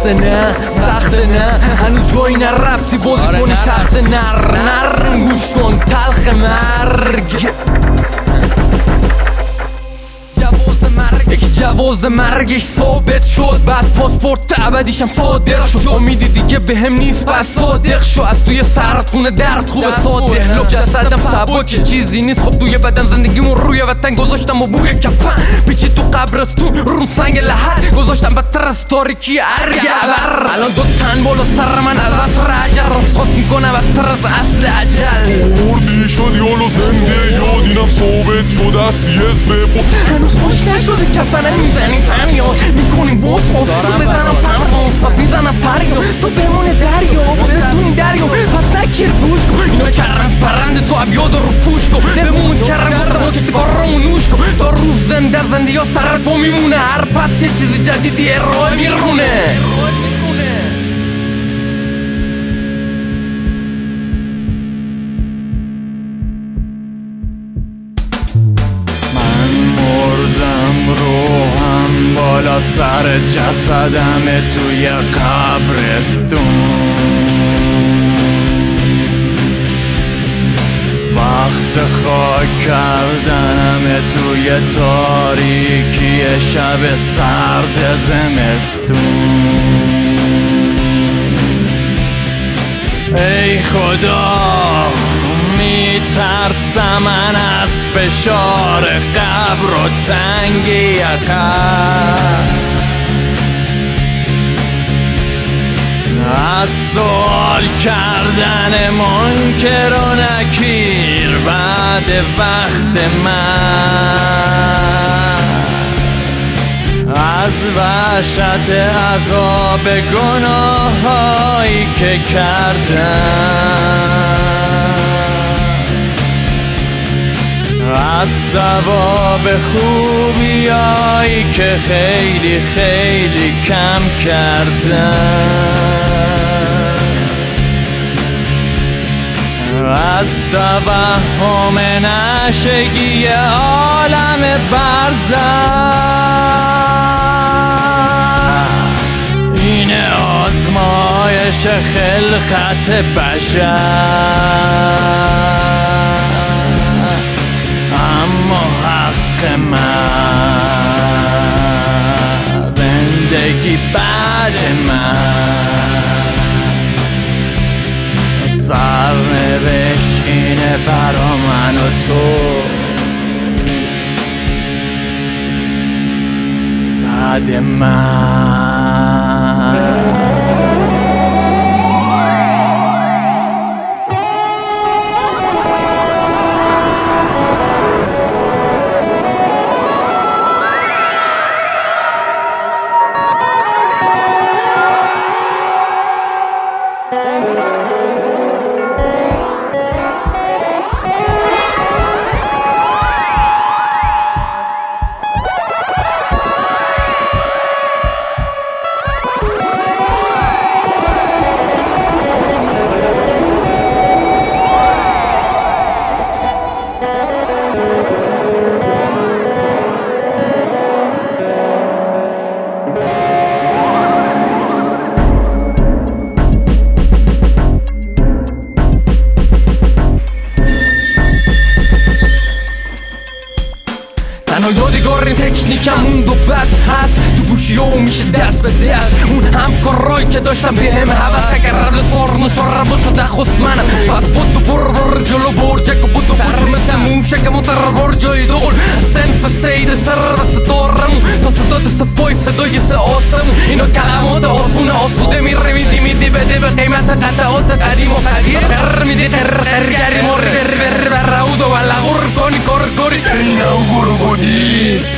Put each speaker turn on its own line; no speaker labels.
سخته نه سخته نه هنوز جایی نه ربطی بازی کنی تخت نر گوش کن تلخ مرگ جواز مرگش ثابت شد بعد پاسپورت ابدیشم صادر شد امیدی دیگه بهم نیست پس صادق شو از توی سردخونه درد خوبه ساده لو جسدم سبک چیزی نیست خب توی بدن زندگیمون روی وطن گذاشتم و بوی کپن پیچی تو قبرستون رو سنگ لحد گذاشتم بدتر از تاریکی ارگ ابر الان دو تن بالا سر من از اصر عجل رسخاص میکنه بدتر از اصل عجل
مردی شد یالو زنده یادینم ثابت شد از
هنوز خوش نشده کفنم میزنی فریاد میکنیم بوس تو بزنم پرواز پس میزنم پریاد تو بمونه دریا بدونی دریا پس نکیر گوش کن اینا کرم پرند تو ابیاد رو پوش کن بمون کرم گفتم کشتکارامو نوش کن تا روز زنده زنده یا سر پا میمونه هر پس یه چیزی جدیدی ارائه میرونه
روحم بالا سر جسدم توی قبرستون وقت خاک کردنم توی تاریکی شب سرد زمستون ای خدا میترسم من از فشار قبر و تنگ یقم از سوال کردن منکر و نکیر بعد وقت من از وحشت عذاب گناهایی که کردم از ثواب خوبیایی که خیلی خیلی کم کردم از توهم نشگی عالم برزخ این آزمایش خلقت بشر اما حق من زندگی بعد من سرنوشت اینه برا من و تو بعد من
تنها یادگار این تکنیکم موند و بس هست تو گوشی ها میشه دست به دست اون همکارایی که داشتم به هم حوث اگر قبل سارن و شربا شده خست منم پس بود و بر جلو برجک و بود و فجر مثل موشک متر بر جای دول سنف سید سر و ستارمون تا صداد سپای صدای سه آسمون اینا کلمات آسون آسوده میره میدی بده به قیمت قطعات قدیم و قدیر قرر میدی قرر گری مر بر رود و لغور کنی کار کاری اینا گرو بودی